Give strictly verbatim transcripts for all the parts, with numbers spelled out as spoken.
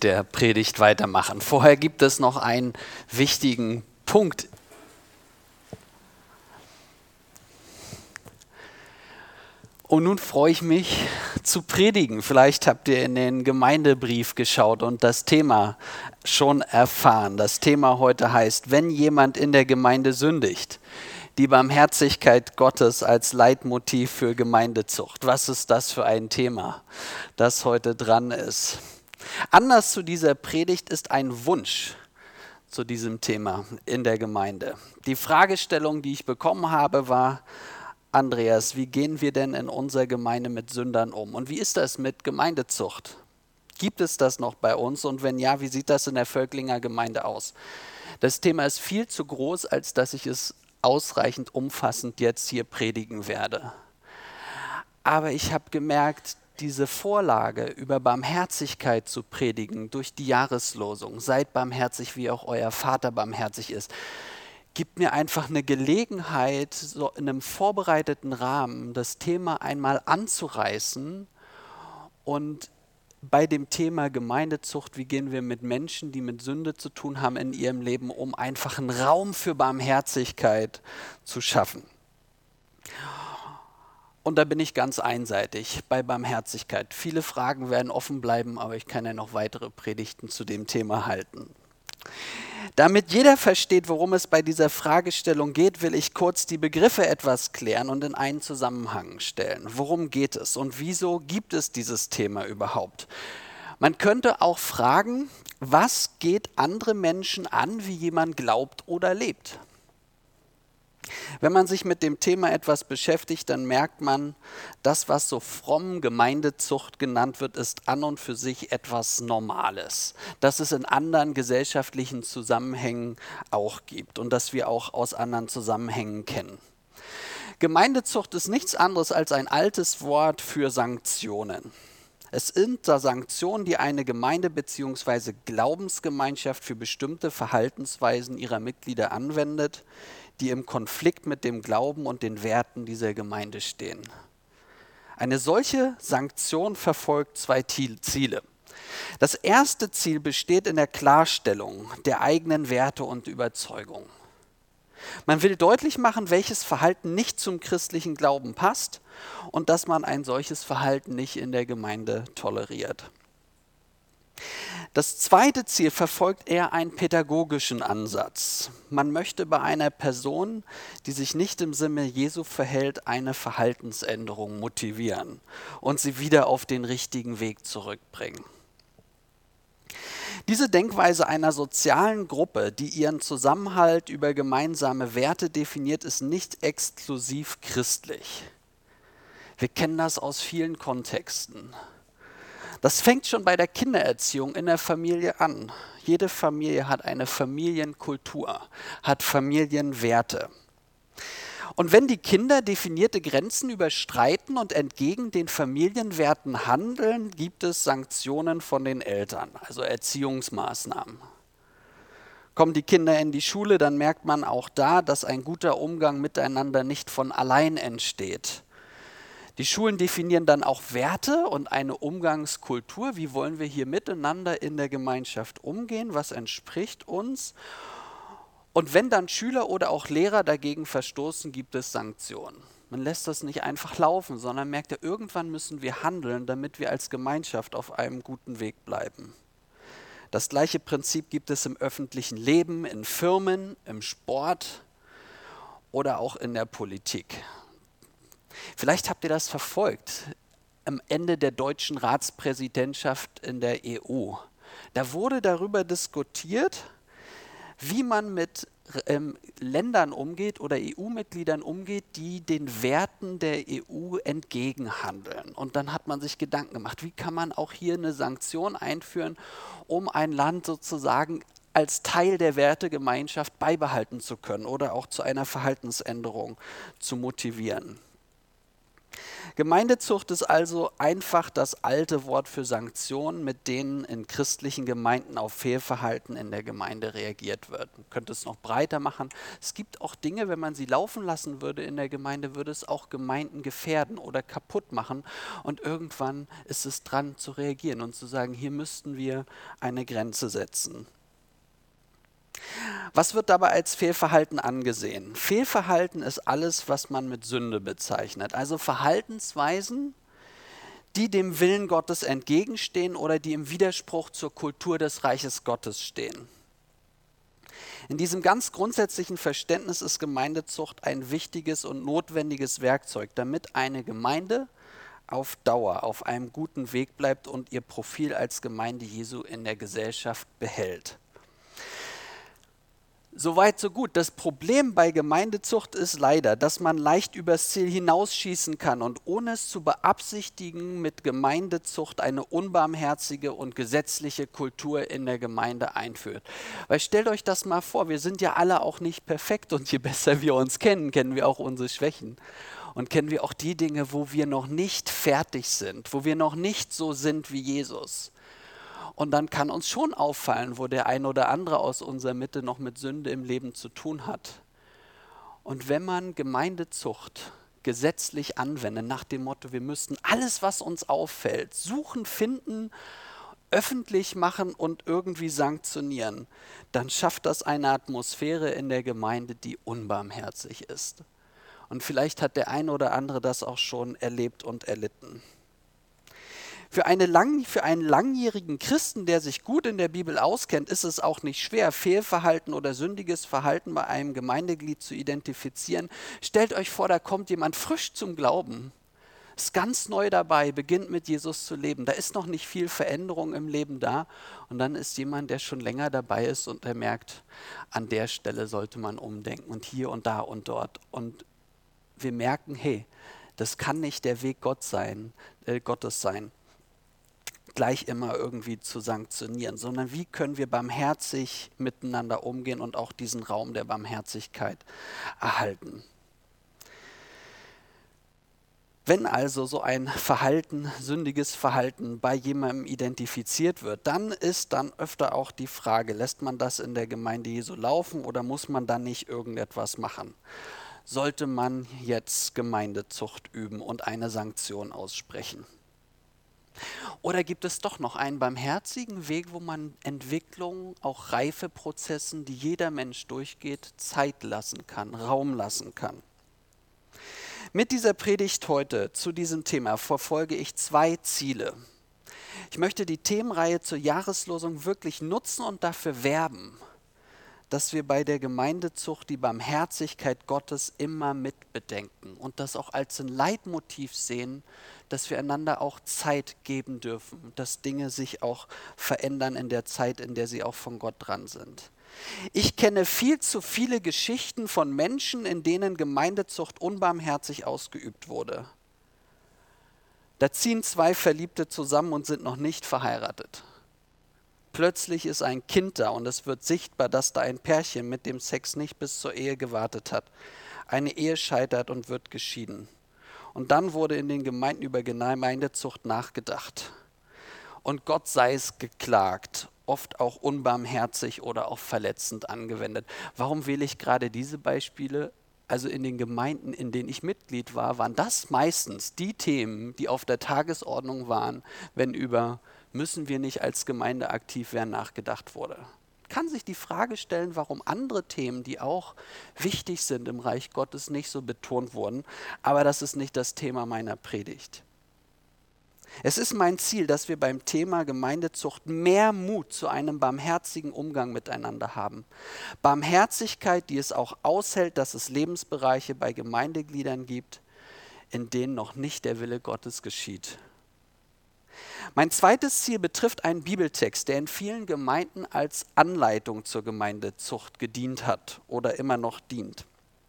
mit der Predigt weitermachen. Vorher gibt es noch einen wichtigen Punkt. Und nun freue ich mich zu predigen. Vielleicht habt ihr in den Gemeindebrief geschaut und das Thema schon erfahren. Das Thema heute heißt, wenn jemand in der Gemeinde sündigt. Die Barmherzigkeit Gottes als Leitmotiv für Gemeindezucht. Was ist das für ein Thema, das heute dran ist? Anlass zu dieser Predigt ist ein Wunsch zu diesem Thema in der Gemeinde. Die Fragestellung, die ich bekommen habe, war: Andreas, wie gehen wir denn in unserer Gemeinde mit Sündern um? Und wie ist das mit Gemeindezucht? Gibt es das noch bei uns? Und wenn ja, wie sieht das in der Völklinger Gemeinde aus? Das Thema ist viel zu groß, als dass ich es ausreichend umfassend jetzt hier predigen werde. Aber ich habe gemerkt, diese Vorlage über Barmherzigkeit zu predigen durch die Jahreslosung, seid barmherzig, wie auch euer Vater barmherzig ist, gibt mir einfach eine Gelegenheit, so in einem vorbereiteten Rahmen das Thema einmal anzureißen und bei dem Thema Gemeindezucht, wie gehen wir mit Menschen, die mit Sünde zu tun haben in ihrem Leben, um einfach einen Raum für Barmherzigkeit zu schaffen. Und da bin ich ganz einseitig bei Barmherzigkeit. Viele Fragen werden offen bleiben, aber ich kann ja noch weitere Predigten zu dem Thema halten. Damit jeder versteht, worum es bei dieser Fragestellung geht, will ich kurz die Begriffe etwas klären und in einen Zusammenhang stellen. Worum geht es und wieso gibt es dieses Thema überhaupt? Man könnte auch fragen, was geht andere Menschen an, wie jemand glaubt oder lebt? Wenn man sich mit dem Thema etwas beschäftigt, dann merkt man, das, was so fromm Gemeindezucht genannt wird, ist an und für sich etwas Normales. Dass es in anderen gesellschaftlichen Zusammenhängen auch gibt und dass wir auch aus anderen Zusammenhängen kennen. Gemeindezucht ist nichts anderes als ein altes Wort für Sanktionen. Es sind da Sanktionen, die eine Gemeinde bzw. Glaubensgemeinschaft für bestimmte Verhaltensweisen ihrer Mitglieder anwendet, die im Konflikt mit dem Glauben und den Werten dieser Gemeinde stehen. Eine solche Sanktion verfolgt zwei Ziele. Das erste Ziel besteht in der Klarstellung der eigenen Werte und Überzeugungen. Man will deutlich machen, welches Verhalten nicht zum christlichen Glauben passt und dass man ein solches Verhalten nicht in der Gemeinde toleriert. Das zweite Ziel verfolgt eher einen pädagogischen Ansatz. Man möchte bei einer Person, die sich nicht im Sinne Jesu verhält, eine Verhaltensänderung motivieren und sie wieder auf den richtigen Weg zurückbringen. Diese Denkweise einer sozialen Gruppe, die ihren Zusammenhalt über gemeinsame Werte definiert, ist nicht exklusiv christlich. Wir kennen das aus vielen Kontexten. Das fängt schon bei der Kindererziehung in der Familie an. Jede Familie hat eine Familienkultur, hat Familienwerte. Und wenn die Kinder definierte Grenzen überschreiten und entgegen den Familienwerten handeln, gibt es Sanktionen von den Eltern, also Erziehungsmaßnahmen. Kommen die Kinder in die Schule, dann merkt man auch da, dass ein guter Umgang miteinander nicht von allein entsteht. Die Schulen definieren dann auch Werte und eine Umgangskultur. Wie wollen wir hier miteinander in der Gemeinschaft umgehen? Was entspricht uns? Und wenn dann Schüler oder auch Lehrer dagegen verstoßen, gibt es Sanktionen. Man lässt das nicht einfach laufen, sondern merkt ja, irgendwann müssen wir handeln, damit wir als Gemeinschaft auf einem guten Weg bleiben. Das gleiche Prinzip gibt es im öffentlichen Leben, in Firmen, im Sport oder auch in der Politik. Vielleicht habt ihr das verfolgt, am Ende der deutschen Ratspräsidentschaft in der E U. Da wurde darüber diskutiert, wie man mit ähm, Ländern umgeht oder E U-Mitgliedern umgeht, die den Werten der E U entgegenhandeln. Und dann hat man sich Gedanken gemacht, wie kann man auch hier eine Sanktion einführen, um ein Land sozusagen als Teil der Wertegemeinschaft beibehalten zu können oder auch zu einer Verhaltensänderung zu motivieren. Gemeindezucht ist also einfach das alte Wort für Sanktionen, mit denen in christlichen Gemeinden auf Fehlverhalten in der Gemeinde reagiert wird. Man könnte es noch breiter machen. Es gibt auch Dinge, wenn man sie laufen lassen würde in der Gemeinde, würde es auch Gemeinden gefährden oder kaputt machen. Und irgendwann ist es dran zu reagieren und zu sagen, hier müssten wir eine Grenze setzen. Was wird dabei als Fehlverhalten angesehen? Fehlverhalten ist alles, was man mit Sünde bezeichnet. Also Verhaltensweisen, die dem Willen Gottes entgegenstehen oder die im Widerspruch zur Kultur des Reiches Gottes stehen. In diesem ganz grundsätzlichen Verständnis ist Gemeindezucht ein wichtiges und notwendiges Werkzeug, damit eine Gemeinde auf Dauer auf einem guten Weg bleibt und ihr Profil als Gemeinde Jesu in der Gesellschaft behält. Soweit, so gut. Das Problem bei Gemeindezucht ist leider, dass man leicht übers Ziel hinausschießen kann und ohne es zu beabsichtigen mit Gemeindezucht eine unbarmherzige und gesetzliche Kultur in der Gemeinde einführt. Weil stellt euch das mal vor, wir sind ja alle auch nicht perfekt und je besser wir uns kennen, kennen wir auch unsere Schwächen. Und kennen wir auch die Dinge, wo wir noch nicht fertig sind, wo wir noch nicht so sind wie Jesus. Und dann kann uns schon auffallen, wo der ein oder andere aus unserer Mitte noch mit Sünde im Leben zu tun hat. Und wenn man Gemeindezucht gesetzlich anwendet, nach dem Motto, wir müssten alles, was uns auffällt, suchen, finden, öffentlich machen und irgendwie sanktionieren, dann schafft das eine Atmosphäre in der Gemeinde, die unbarmherzig ist. Und vielleicht hat der ein oder andere das auch schon erlebt und erlitten. Für, eine lang, für einen langjährigen Christen, der sich gut in der Bibel auskennt, ist es auch nicht schwer, Fehlverhalten oder sündiges Verhalten bei einem Gemeindeglied zu identifizieren. Stellt euch vor, da kommt jemand frisch zum Glauben, ist ganz neu dabei, beginnt mit Jesus zu leben. Da ist noch nicht viel Veränderung im Leben da. Und dann ist jemand, der schon länger dabei ist und der merkt, an der Stelle sollte man umdenken und hier und da und dort. Und wir merken, hey, das kann nicht der Weg Gott sein, äh, Gottes sein, gleich immer irgendwie zu sanktionieren, sondern wie können wir barmherzig miteinander umgehen und auch diesen Raum der Barmherzigkeit erhalten. Wenn also so ein Verhalten, sündiges Verhalten bei jemandem identifiziert wird, dann ist dann öfter auch die Frage, lässt man das in der Gemeinde Jesu laufen oder muss man dann nicht irgendetwas machen? Sollte man jetzt Gemeindezucht üben und eine Sanktion aussprechen? Oder gibt es doch noch einen barmherzigen Weg, wo man Entwicklung, auch Reifeprozessen, die jeder Mensch durchgeht, Zeit lassen kann, Raum lassen kann? Mit dieser Predigt heute zu diesem Thema verfolge ich zwei Ziele. Ich möchte die Themenreihe zur Jahreslosung wirklich nutzen und dafür werben, dass wir bei der Gemeindezucht die Barmherzigkeit Gottes immer mitbedenken und das auch als ein Leitmotiv sehen, dass wir einander auch Zeit geben dürfen, dass Dinge sich auch verändern in der Zeit, in der sie auch von Gott dran sind. Ich kenne viel zu viele Geschichten von Menschen, in denen Gemeindezucht unbarmherzig ausgeübt wurde. Da ziehen zwei Verliebte zusammen und sind noch nicht verheiratet. Plötzlich ist ein Kind da und es wird sichtbar, dass da ein Pärchen mit dem Sex nicht bis zur Ehe gewartet hat. Eine Ehe scheitert und wird geschieden. Und dann wurde in den Gemeinden über Gemeindezucht nachgedacht. Und Gott sei es geklagt, oft auch unbarmherzig oder auch verletzend angewendet. Warum wähle ich gerade diese Beispiele? Also in den Gemeinden, in denen ich Mitglied war, waren das meistens die Themen, die auf der Tagesordnung waren, wenn über müssen wir nicht als Gemeinde aktiv werden, nachgedacht wurde. Kann sich die Frage stellen, warum andere Themen, die auch wichtig sind im Reich Gottes, nicht so betont wurden. Aber das ist nicht das Thema meiner Predigt. Es ist mein Ziel, dass wir beim Thema Gemeindezucht mehr Mut zu einem barmherzigen Umgang miteinander haben. Barmherzigkeit, die es auch aushält, dass es Lebensbereiche bei Gemeindegliedern gibt, in denen noch nicht der Wille Gottes geschieht. Mein zweites Ziel betrifft einen Bibeltext, der in vielen Gemeinden als Anleitung zur Gemeindezucht gedient hat oder immer noch dient.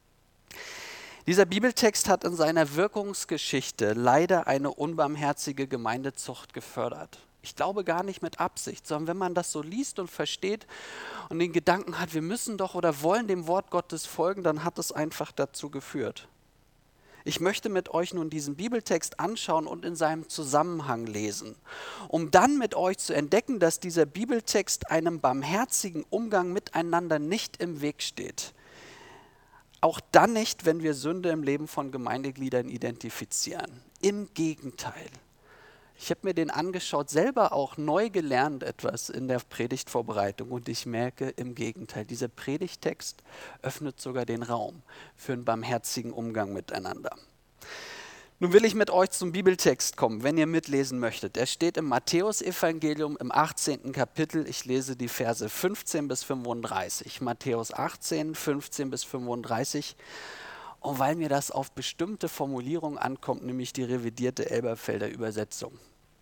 Dieser Bibeltext hat in seiner Wirkungsgeschichte leider eine unbarmherzige Gemeindezucht gefördert. Ich glaube gar nicht mit Absicht, sondern wenn man das so liest und versteht und den Gedanken hat, wir müssen doch oder wollen dem Wort Gottes folgen, dann hat es einfach dazu geführt. Ich möchte mit euch nun diesen Bibeltext anschauen und in seinem Zusammenhang lesen, um dann mit euch zu entdecken, dass dieser Bibeltext einem barmherzigen Umgang miteinander nicht im Weg steht. Auch dann nicht, wenn wir Sünde im Leben von Gemeindegliedern identifizieren. Im Gegenteil. Ich habe mir den angeschaut, selber auch neu gelernt etwas in der Predigtvorbereitung und ich merke im Gegenteil, dieser Predigttext öffnet sogar den Raum für einen barmherzigen Umgang miteinander. Nun will ich mit euch zum Bibeltext kommen, wenn ihr mitlesen möchtet. Er steht im Matthäusevangelium im achtzehnten Kapitel. Ich lese die Verse fünfzehn bis fünfunddreißig. Matthäus achtzehn, fünfzehn bis fünfunddreißig. Und weil mir das auf bestimmte Formulierungen ankommt, nämlich die revidierte Elberfelder Übersetzung.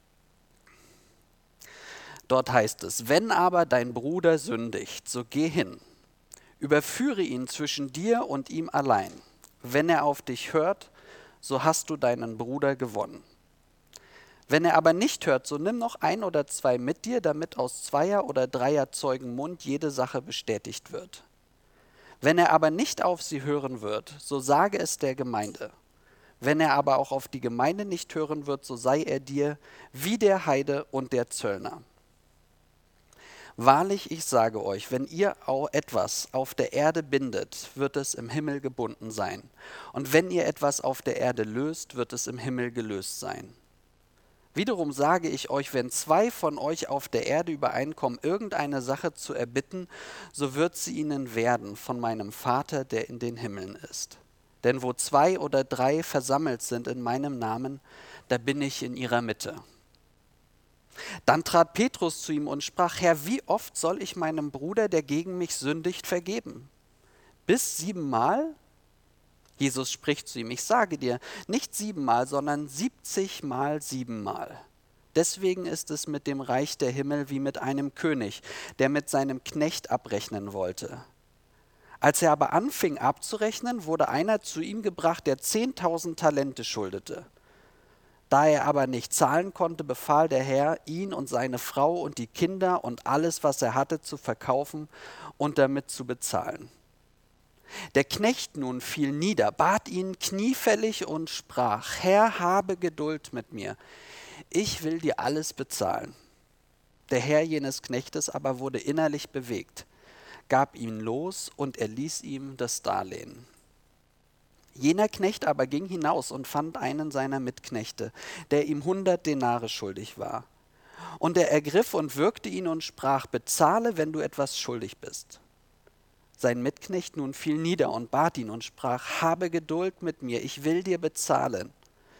Dort heißt es, wenn aber dein Bruder sündigt, so geh hin, überführe ihn zwischen dir und ihm allein. Wenn er auf dich hört, so hast du deinen Bruder gewonnen. Wenn er aber nicht hört, so nimm noch ein oder zwei mit dir, damit aus zweier oder dreier Zeugen Mund jede Sache bestätigt wird. Wenn er aber nicht auf sie hören wird, so sage es der Gemeinde. Wenn er aber auch auf die Gemeinde nicht hören wird, so sei er dir wie der Heide und der Zöllner. Wahrlich, ich sage euch, wenn ihr auch etwas auf der Erde bindet, wird es im Himmel gebunden sein. Und wenn ihr etwas auf der Erde löst, wird es im Himmel gelöst sein. Wiederum sage ich euch, wenn zwei von euch auf der Erde übereinkommen, irgendeine Sache zu erbitten, so wird sie ihnen werden von meinem Vater, der in den Himmeln ist. Denn wo zwei oder drei versammelt sind in meinem Namen, da bin ich in ihrer Mitte. Dann trat Petrus zu ihm und sprach, Herr, wie oft soll ich meinem Bruder, der gegen mich sündigt, vergeben? Bis siebenmal? Jesus spricht zu ihm, ich sage dir, nicht siebenmal, sondern siebzigmal siebenmal. Deswegen ist es mit dem Reich der Himmel wie mit einem König, der mit seinem Knecht abrechnen wollte. Als er aber anfing abzurechnen, wurde einer zu ihm gebracht, der zehntausend Talente schuldete. Da er aber nicht zahlen konnte, befahl der Herr, ihn und seine Frau und die Kinder und alles, was er hatte, zu verkaufen und damit zu bezahlen. Der Knecht nun fiel nieder, bat ihn kniefällig und sprach, Herr, habe Geduld mit mir, ich will dir alles bezahlen. Der Herr jenes Knechtes aber wurde innerlich bewegt, gab ihn los und erließ ihm das Darlehen. Jener Knecht aber ging hinaus und fand einen seiner Mitknechte, der ihm hundert Denare schuldig war. Und er ergriff und würgte ihn und sprach, bezahle, wenn du etwas schuldig bist. Sein Mitknecht nun fiel nieder und bat ihn und sprach, habe Geduld mit mir, ich will dir bezahlen.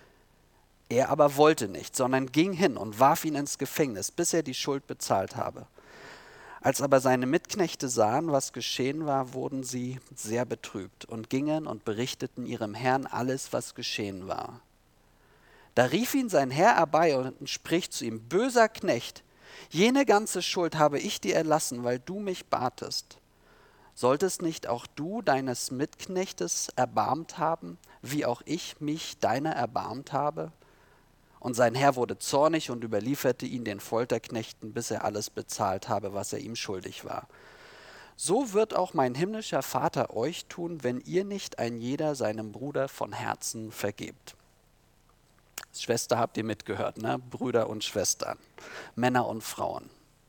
Er aber wollte nicht, sondern ging hin und warf ihn ins Gefängnis, bis er die Schuld bezahlt habe. Als aber seine Mitknechte sahen, was geschehen war, wurden sie sehr betrübt und gingen und berichteten ihrem Herrn alles, was geschehen war. Da rief ihn sein Herr herbei und spricht zu ihm, böser Knecht, jene ganze Schuld habe ich dir erlassen, weil du mich batest. Solltest nicht auch du deines Mitknechtes erbarmt haben, wie auch ich mich deiner erbarmt habe? Und sein Herr wurde zornig und überlieferte ihn den Folterknechten, bis er alles bezahlt habe, was er ihm schuldig war. So wird auch mein himmlischer Vater euch tun, wenn ihr nicht ein jeder seinem Bruder von Herzen vergebt. Schwester habt ihr mitgehört, ne? Brüder und Schwestern, Männer und Frauen.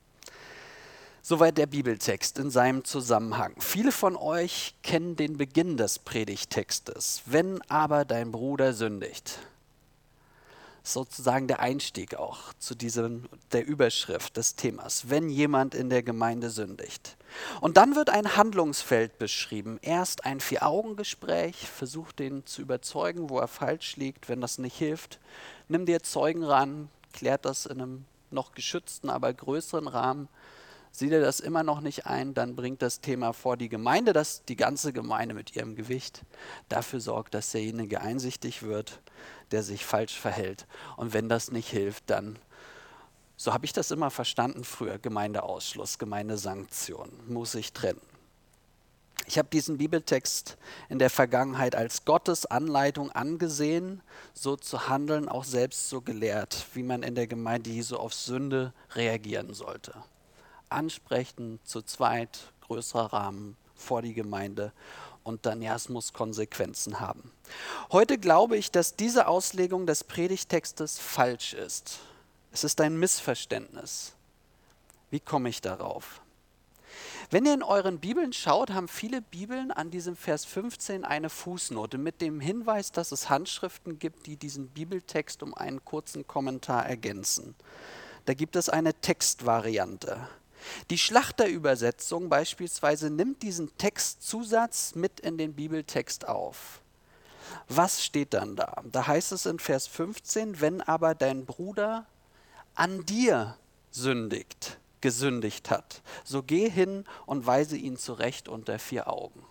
Soweit der Bibeltext in seinem Zusammenhang. Viele von euch kennen den Beginn des Predigttextes. Wenn aber dein Bruder sündigt. Sozusagen der Einstieg auch zu diesem, der Überschrift des Themas, wenn jemand in der Gemeinde sündigt. Und dann wird ein Handlungsfeld beschrieben. Erst ein Vier-Augen-Gespräch, versuch den zu überzeugen, wo er falsch liegt. Wenn das nicht hilft, nimm dir Zeugen ran, klärt das in einem noch geschützten, aber größeren Rahmen. Sieht er das immer noch nicht ein, dann bringt das Thema vor die Gemeinde, dass die ganze Gemeinde mit ihrem Gewicht dafür sorgt, dass derjenige einsichtig wird, der sich falsch verhält. Und wenn das nicht hilft, dann, so habe ich das immer verstanden früher, Gemeindeausschluss, Gemeindesanktion, muss ich trennen. Ich habe diesen Bibeltext in der Vergangenheit als Gottes Anleitung angesehen, so zu handeln, auch selbst so gelehrt, wie man in der Gemeinde Jesu auf Sünde reagieren sollte. Ansprechen, zu zweit, größerer Rahmen, vor die Gemeinde und dann, ja, es muss Konsequenzen haben. Heute glaube ich, dass diese Auslegung des Predigttextes falsch ist. Es ist ein Missverständnis. Wie komme ich darauf? Wenn ihr in euren Bibeln schaut, haben viele Bibeln an diesem Vers fünfzehn eine Fußnote mit dem Hinweis, dass es Handschriften gibt, die diesen Bibeltext um einen kurzen Kommentar ergänzen. Da gibt es eine Textvariante. Die Schlachterübersetzung beispielsweise nimmt diesen Textzusatz mit in den Bibeltext auf. Was steht dann da? Da heißt es in Vers fünfzehn, wenn aber dein Bruder an dir sündigt, gesündigt hat, so geh hin und weise ihn zurecht unter vier Augen.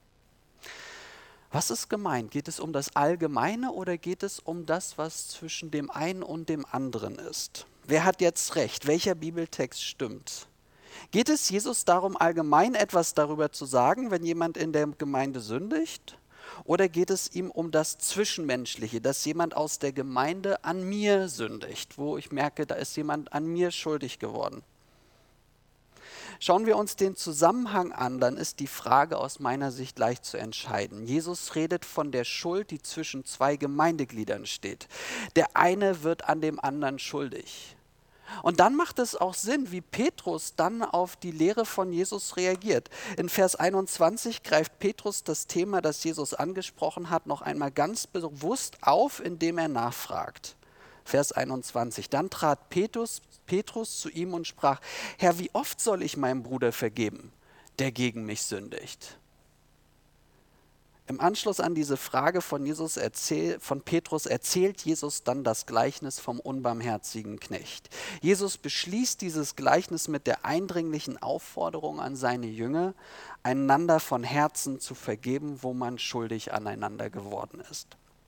Was ist gemeint? Geht es um das Allgemeine oder geht es um das, was zwischen dem einen und dem anderen ist? Wer hat jetzt recht? Welcher Bibeltext stimmt? Geht es Jesus darum, allgemein etwas darüber zu sagen, wenn jemand in der Gemeinde sündigt? Oder geht es ihm um das Zwischenmenschliche, dass jemand aus der Gemeinde an mir sündigt, wo ich merke, da ist jemand an mir schuldig geworden? Schauen wir uns den Zusammenhang an, dann ist die Frage aus meiner Sicht leicht zu entscheiden. Jesus redet von der Schuld, die zwischen zwei Gemeindegliedern steht. Der eine wird an dem anderen schuldig. Und dann macht es auch Sinn, wie Petrus dann auf die Lehre von Jesus reagiert. In Vers einundzwanzig greift Petrus das Thema, das Jesus angesprochen hat, noch einmal ganz bewusst auf, indem er nachfragt. Vers einundzwanzig. Dann trat Petrus, Petrus zu ihm und sprach: Herr, wie oft soll ich meinem Bruder vergeben, der gegen mich sündigt? Im Anschluss an diese Frage von, Jesus erzähl, von Petrus erzählt Jesus dann das Gleichnis vom unbarmherzigen Knecht. Jesus beschließt dieses Gleichnis mit der eindringlichen Aufforderung an seine Jünger, einander von Herzen zu vergeben, wo man schuldig aneinander geworden ist.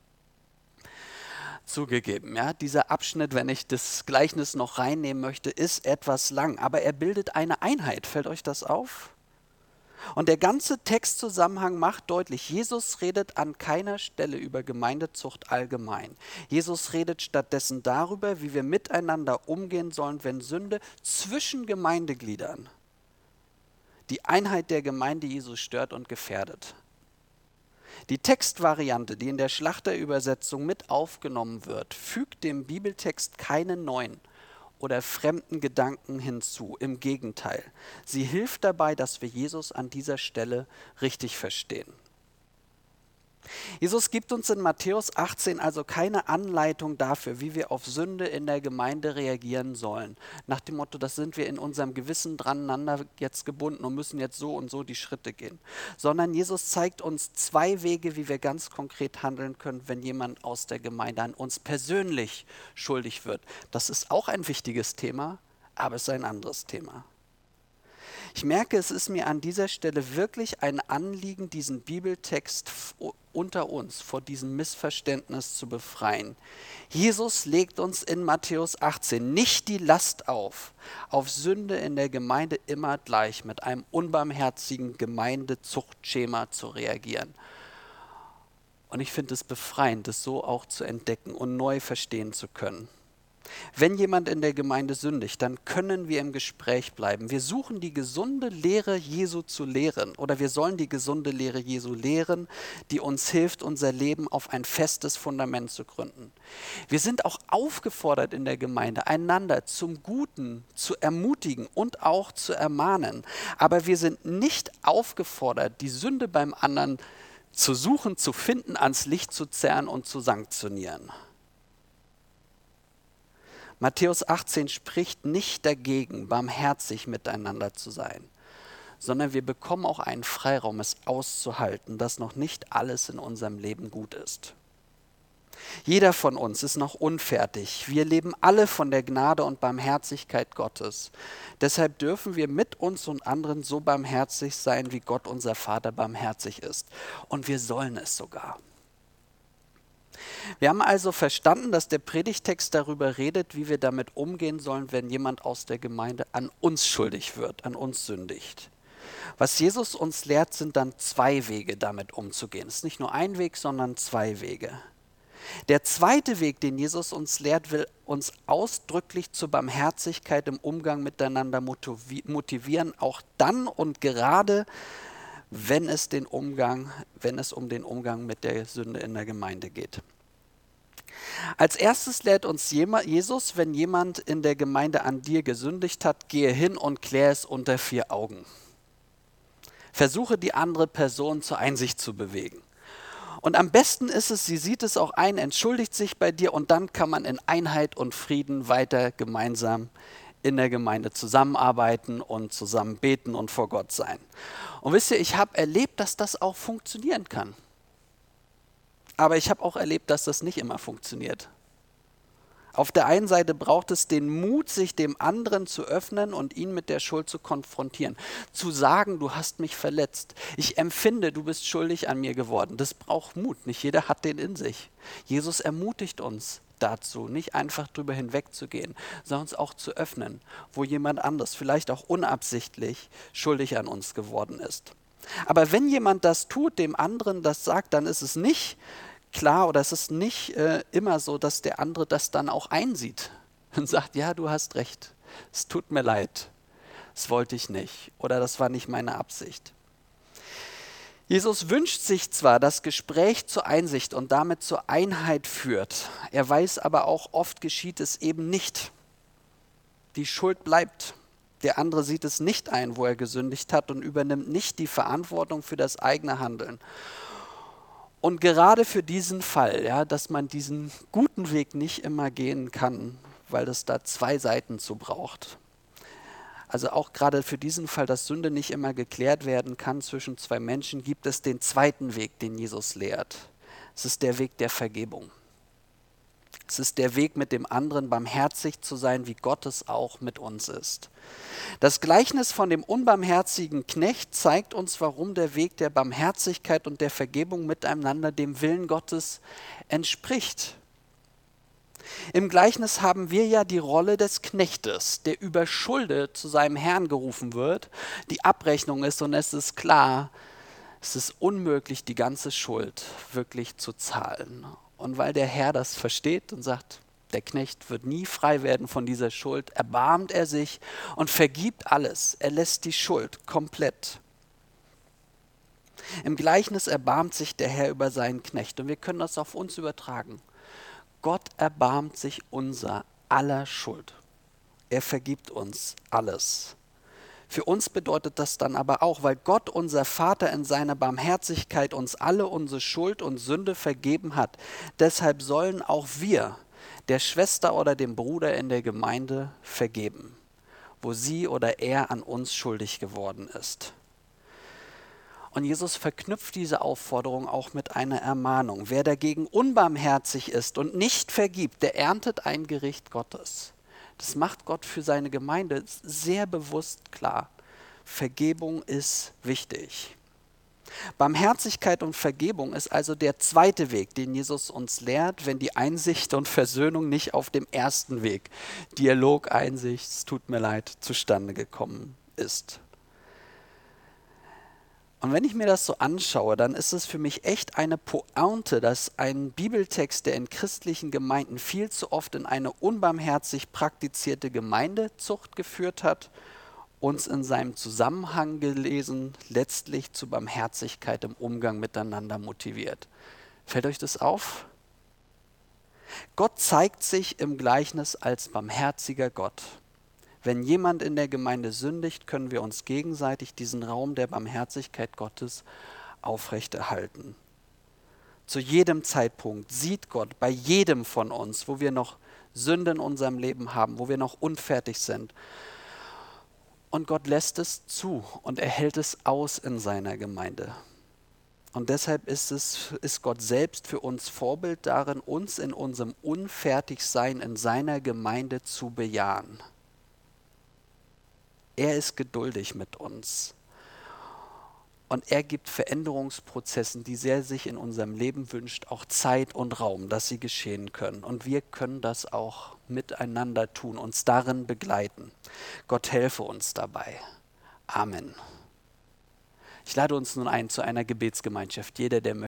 Zugegeben, ja, dieser Abschnitt, wenn ich das Gleichnis noch reinnehmen möchte, ist etwas lang, aber er bildet eine Einheit. Fällt euch das auf? Und der ganze Textzusammenhang macht deutlich, Jesus redet an keiner Stelle über Gemeindezucht allgemein. Jesus redet stattdessen darüber, wie wir miteinander umgehen sollen, wenn Sünde zwischen Gemeindegliedern die Einheit der Gemeinde Jesu stört und gefährdet. Die Textvariante, die in der Schlachterübersetzung mit aufgenommen wird, fügt dem Bibeltext keinen neuen oder fremden Gedanken hinzu. Im Gegenteil, sie hilft dabei, dass wir Jesus an dieser Stelle richtig verstehen. Jesus gibt uns in Matthäus achtzehn also keine Anleitung dafür, wie wir auf Sünde in der Gemeinde reagieren sollen. Nach dem Motto, das sind wir in unserem Gewissen draneinander jetzt gebunden und müssen jetzt so und so die Schritte gehen. Sondern Jesus zeigt uns zwei Wege, wie wir ganz konkret handeln können, wenn jemand aus der Gemeinde an uns persönlich schuldig wird. Das ist auch ein wichtiges Thema, aber es ist ein anderes Thema. Ich merke, es ist mir an dieser Stelle wirklich ein Anliegen, diesen Bibeltext unter uns vor diesem Missverständnis zu befreien. Jesus legt uns in Matthäus achtzehn nicht die Last auf, auf Sünde in der Gemeinde immer gleich mit einem unbarmherzigen Gemeindezuchtschema zu reagieren. Und ich finde es befreiend, das so auch zu entdecken und neu verstehen zu können. Wenn jemand in der Gemeinde sündigt, dann können wir im Gespräch bleiben. Wir suchen die gesunde Lehre Jesu zu lehren oder wir sollen die gesunde Lehre Jesu lehren, die uns hilft, unser Leben auf ein festes Fundament zu gründen. Wir sind auch aufgefordert in der Gemeinde, einander zum Guten zu ermutigen und auch zu ermahnen. Aber wir sind nicht aufgefordert, die Sünde beim anderen zu suchen, zu finden, ans Licht zu zerren und zu sanktionieren. Matthäus achtzehn spricht nicht dagegen, barmherzig miteinander zu sein, sondern wir bekommen auch einen Freiraum, es auszuhalten, dass noch nicht alles in unserem Leben gut ist. Jeder von uns ist noch unfertig. Wir leben alle von der Gnade und Barmherzigkeit Gottes. Deshalb dürfen wir mit uns und anderen so barmherzig sein, wie Gott, unser Vater, barmherzig ist. Und wir sollen es sogar. Wir haben also verstanden, dass der Predigtext darüber redet, wie wir damit umgehen sollen, wenn jemand aus der Gemeinde an uns schuldig wird, an uns sündigt. Was Jesus uns lehrt, sind dann zwei Wege, damit umzugehen. Es ist nicht nur ein Weg, sondern zwei Wege. Der zweite Weg, den Jesus uns lehrt, will uns ausdrücklich zur Barmherzigkeit im Umgang miteinander motivieren, auch dann und gerade, wenn es den Umgang, wenn es um den Umgang mit der Sünde in der Gemeinde geht. Als erstes lehrt uns Jesus, wenn jemand in der Gemeinde an dir gesündigt hat, gehe hin und klär es unter vier Augen. Versuche die andere Person zur Einsicht zu bewegen. Und am besten ist es, sie sieht es auch ein, entschuldigt sich bei dir und dann kann man in Einheit und Frieden weiter gemeinsam in der Gemeinde zusammenarbeiten und zusammen beten und vor Gott sein. Und wisst ihr, ich habe erlebt, dass das auch funktionieren kann. Aber ich habe auch erlebt, dass das nicht immer funktioniert. Auf der einen Seite braucht es den Mut, sich dem anderen zu öffnen und ihn mit der Schuld zu konfrontieren. Zu sagen, du hast mich verletzt. Ich empfinde, du bist schuldig an mir geworden. Das braucht Mut. Nicht jeder hat den in sich. Jesus ermutigt uns dazu, nicht einfach drüber hinwegzugehen, sondern uns auch zu öffnen, wo jemand anders, vielleicht auch unabsichtlich, schuldig an uns geworden ist. Aber wenn jemand das tut, dem anderen das sagt, dann ist es nicht klar oder es ist nicht äh, immer so, dass der andere das dann auch einsieht und sagt, ja, du hast recht, es tut mir leid, das wollte ich nicht oder das war nicht meine Absicht. Jesus wünscht sich zwar, dass Gespräch zur Einsicht und damit zur Einheit führt, er weiß aber auch, oft geschieht es eben nicht. Die Schuld bleibt. Der andere sieht es nicht ein, wo er gesündigt hat und übernimmt nicht die Verantwortung für das eigene Handeln. Und gerade für diesen Fall, ja, dass man diesen guten Weg nicht immer gehen kann, weil es da zwei Seiten zu braucht. Also auch gerade für diesen Fall, dass Sünde nicht immer geklärt werden kann zwischen zwei Menschen, gibt es den zweiten Weg, den Jesus lehrt. Es ist der Weg der Vergebung. Es ist der Weg, mit dem anderen barmherzig zu sein, wie Gott es auch mit uns ist. Das Gleichnis von dem unbarmherzigen Knecht zeigt uns, warum der Weg der Barmherzigkeit und der Vergebung miteinander dem Willen Gottes entspricht. Im Gleichnis haben wir ja die Rolle des Knechtes, der überschuldet zu seinem Herrn gerufen wird. Die Abrechnung ist und es ist klar, es ist unmöglich, die ganze Schuld wirklich zu zahlen. Und weil der Herr das versteht und sagt, der Knecht wird nie frei werden von dieser Schuld, erbarmt er sich und vergibt alles. Er lässt die Schuld komplett. Im Gleichnis erbarmt sich der Herr über seinen Knecht und wir können das auf uns übertragen. Gott erbarmt sich unser aller Schuld. Er vergibt uns alles. Für uns bedeutet das dann aber auch, weil Gott, unser Vater, in seiner Barmherzigkeit uns alle unsere Schuld und Sünde vergeben hat. Deshalb sollen auch wir der Schwester oder dem Bruder in der Gemeinde vergeben, wo sie oder er an uns schuldig geworden ist. Und Jesus verknüpft diese Aufforderung auch mit einer Ermahnung. Wer dagegen unbarmherzig ist und nicht vergibt, der erntet ein Gericht Gottes. Das macht Gott für seine Gemeinde sehr bewusst klar. Vergebung ist wichtig. Barmherzigkeit und Vergebung ist also der zweite Weg, den Jesus uns lehrt, wenn die Einsicht und Versöhnung nicht auf dem ersten Weg, Dialog, Einsicht, es tut mir leid, zustande gekommen ist. Und wenn ich mir das so anschaue, dann ist es für mich echt eine Pointe, dass ein Bibeltext, der in christlichen Gemeinden viel zu oft in eine unbarmherzig praktizierte Gemeindezucht geführt hat, uns in seinem Zusammenhang gelesen, letztlich zu Barmherzigkeit im Umgang miteinander motiviert. Fällt euch das auf? Gott zeigt sich im Gleichnis als barmherziger Gott. Wenn jemand in der Gemeinde sündigt, können wir uns gegenseitig diesen Raum der Barmherzigkeit Gottes aufrechterhalten. Zu jedem Zeitpunkt sieht Gott bei jedem von uns, wo wir noch Sünde in unserem Leben haben, wo wir noch unfertig sind. Und Gott lässt es zu und er hält es aus in seiner Gemeinde. Und deshalb ist es, ist Gott selbst für uns Vorbild darin, uns in unserem Unfertigsein in seiner Gemeinde zu bejahen. Er ist geduldig mit uns. Und er gibt Veränderungsprozessen, die er sich in unserem Leben wünscht, auch Zeit und Raum, dass sie geschehen können. Und wir können das auch miteinander tun, uns darin begleiten. Gott helfe uns dabei. Amen. Ich lade uns nun ein zu einer Gebetsgemeinschaft. Jeder, der möchte.